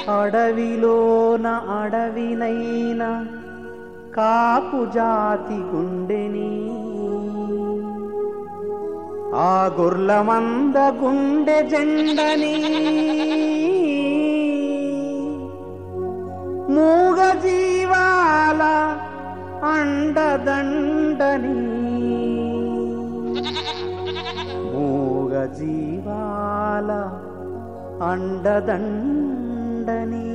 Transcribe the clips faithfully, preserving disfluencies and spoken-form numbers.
అడవిలోన అడవినైనా కాపు జాతి గుండెని ఆ గొర్ల మంద గుండె జెండని మూగ జీవాల అండదండని మూగ జీవాల అండదండని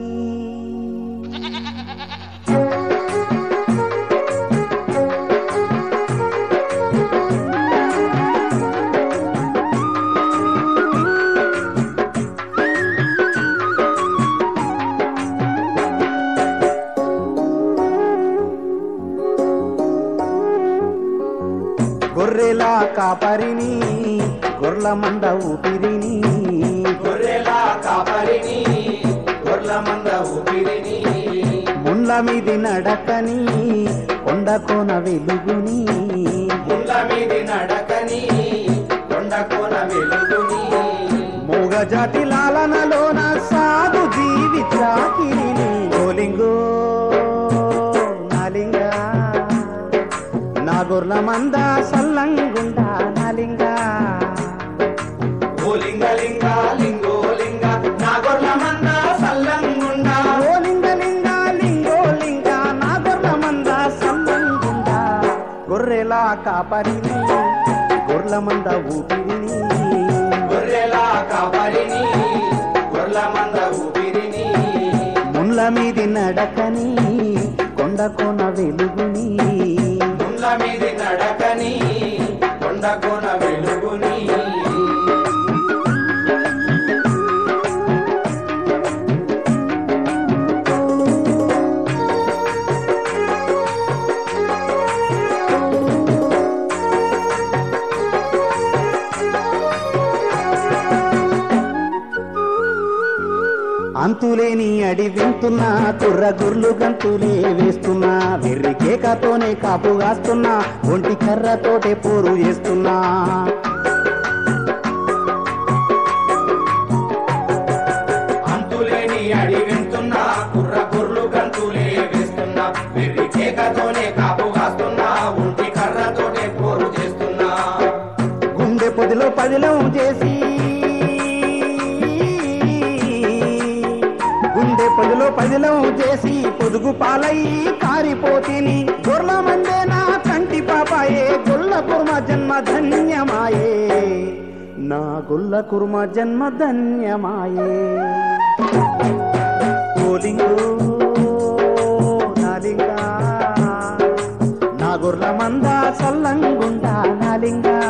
గొర్రెలా కాపరిని గొర్ల మంద ఊపిరిని గొర్రెలా కాపరిని గొర్ల మంద ఊపిరిని ముళ్ళ మీది నడకని కొండ కోన వెలుగుని ముళ్ళ మీది నడకని కొండ కోన వెలుగుని మూగ జాతి లాలనలోన సాధు జీవి చాకిరిని గోలింగో నాలింగా నా గొర్ల మంద సల్లంగుండా నాలింగా ఓ లింగ లింగ లింగో లింగ నా గొర్ల మంద సల్లంగుండా ఓ లింగ లింగ లింగో లింగ నా గొర్ల మంద సల్లంగుండా గొర్రెలా కాపరిని గొర్ల మంద ఊపిరిని గొర్రెలా కాపరిని గొర్ల మంద ఊపిరిని ముళ్ళ మీది నడకని కొండ కోన వెలుగుని ముళ్ళ మీది నడకని కొండ కోన వెలుగుని అంతులేని అడి వింటున్నా కుర్ర గుర్లు గంతులే వేస్తున్నా వెర్రి కేకతోనే కాపు కాస్తున్నా ఒంటి కర్రతోటే పోరు చేస్తున్నా అంతులేని అడి వింటున్నా కుర్ర గుర్లు గంతులే వేస్తున్నా వెర్రి కేకతోనే కాపు కాస్తున్నా ఒంటి కర్రతోటే పోరు చేస్తున్నా గుండె పొదిలో పదిలం చేసి గుండె పొదిలో పదిలం చేసి పొదుగు పాలయ్యి కారిపోతిని గొర్ల మందే నా కంటి పాపాయే గొల్ల కుర్మ జన్మ ధన్యమాయే నా గొల్ల కుర్మ జన్మ ధన్యమాయే ఓలింగో నాలింగా నా గొర్ల మంద సల్లంగుండా నాలింగా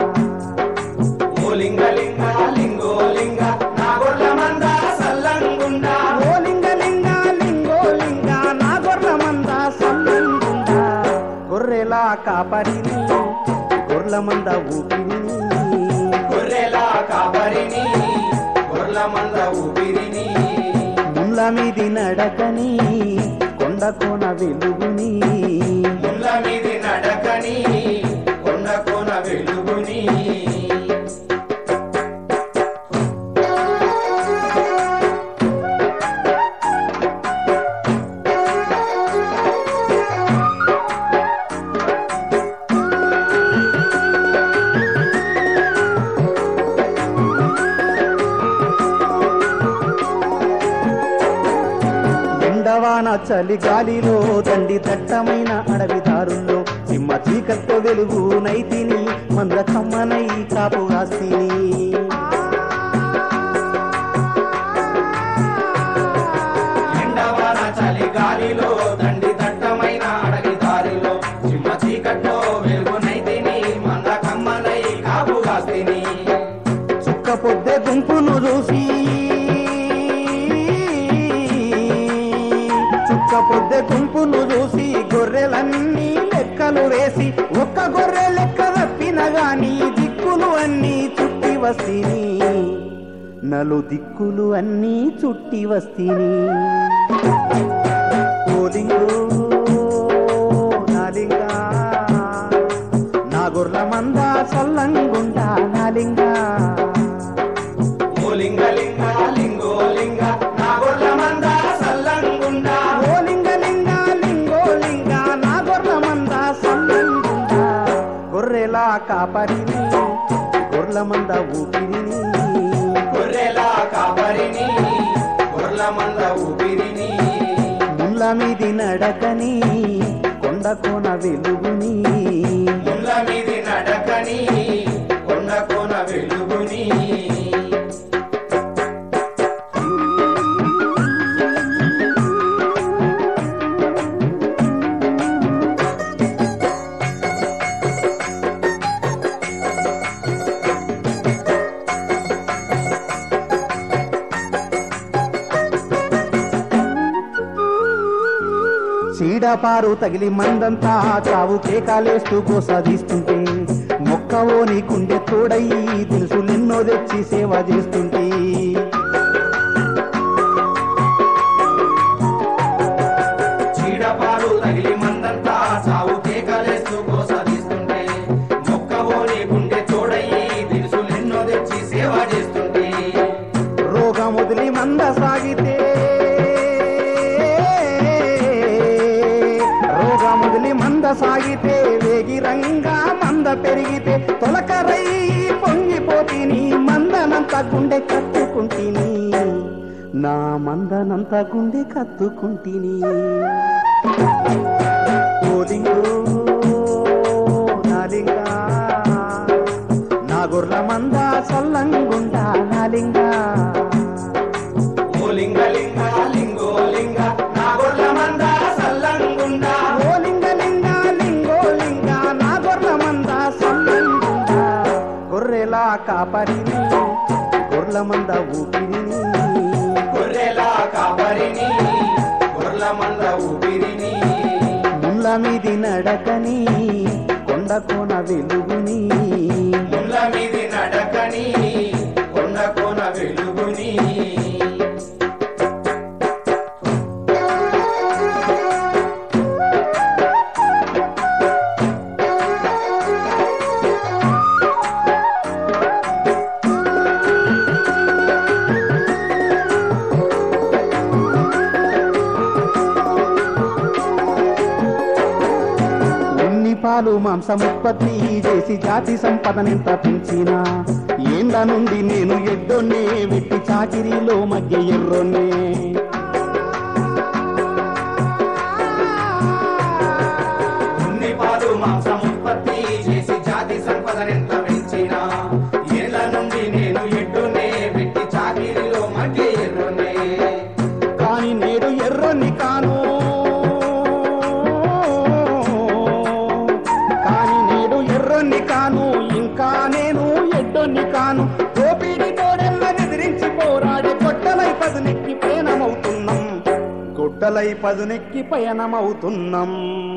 ఓ లింగ లింగ లింగో లింగ నా గొర్ల మంద సల్లంగుండా ఓ లింగ లింగ లింగో లింగ నా గొర్ల మంద సల్లంగుండా గొర్రెలా కాపరిని గొర్ల మంద ఊపిరిని గొర్రెలా కాపరిని గొర్ల మంద ఊపిరిని ముళ్ళ మీది నడకని కొండ కోన వెలుగుని ముళ్ళ మీది నడకని కొండ కోన వెలుగుని ఎండవాన చలి గాలిలో దండి దట్టమైన అడవి దారుల్లో సింహ చీకట్లో వెలుగు నైతిని మంద కమ్మనై కాపు కాస్తిని ఎండవాన చలి గాలిలో దండి దట్టమైన అడవి దారిలో సింహ చీకట్లో వెలుగునైతిని మంద కమ్మనై కాపు కాస్తిని చుక్క పొద్దె గుంపును చూసి చుక్క పొద్దె గుంపును చూసి గొర్రెలన్నీ లెక్కలు వేసి ఒక్క గొర్రె లెక్క తప్పిన గాని దిక్కులు అన్నీ చుట్టి వస్తిని నలు దిక్కులు అన్నీ చుట్టి వస్తిని ఓలింగో నాలింగా నా గొర్ల మంద సల్లంగుండా నాలింగా ఓ లింగ లింగ లింగో లింగ నా గొర్ల మంద కాపరిని గొర్ల మంద ఊపిరిని గొర్రెలా కాపరిని గొర్ల మంద ఊపిరిని ముళ్ళ మీది నడకని కొండ కోన వెలుగుని ముళ్ళ మీది నడకని కొండ కోన వెలుగుని చీడపారు తగిలి మందంతా చావు కేకాలేస్తూ కోసాదిస్తుంటే మొక్కవో నీకుండే తోడయి తెలుసులెన్నో తెచ్చి సేవ చేస్తుంటే చీడపారు తగిలి మందంతా చావు కేకాలేస్తూ కోసాదిస్తుంటే మొక్కవో నీకుండే తోడయి తెలుసులెన్నో తెచ్చి సేవ చేస్తుంటే రోగం వదిలి మంద సాగితే మొదలి మంద సాగితే వేగిరంగా మంద పెరిగితే తొలకరై పొంగిపోతీని మందనంత గుండె కత్తుకుంటిని నా మందనంత గుండె కత్తుకుంటిని ఓలింగో నాలింగా నా గొర్ల మంద సల్లంగుండా నాలింగా ఓలింగ లింగ లింగో లింగ నా గొర్ల మంద సల్లంగుండా గొర్రెలా కాపరిని గొర్ల మంద ఊపిరిని గొర్రెలా కాపరిని గొర్ల మంద ఊపిరిని ముళ్ళ మీది నడకని కొండ కోన వెలుగుని ముళ్ళ మీది నడకని కొండ కోన వెలుగుని పాలు మాంసం ఉత్పత్తి చేసి జాతి సంపదనెంత పెంచినా ఏండ్ల నుండి నేను ఎడ్డొన్నే వెట్టి చాకిరీలో మధ్య ఎర్రొన్నే ఉన్ని పాలు మాంసం ఉత్పత్తి చేసి జాతి సంపదనెంత పెంచినా ఏండ్ల నుండి నేను ఎడ్డొన్నే వెట్టి చాకిరీలో మధ్య ఎర్రొన్నే కాని నేడు ఎర్రొన్ని కాను కాను ఇంకా నేను ఎడ్డొన్ని కాను దోపిడి తోడెల్ల ఎదిరించి పోరాడే గొడ్డలై పదునెక్కి పయనమవుతున్నాం గొడ్డలై పదునెక్కి పయనమవుతున్నాం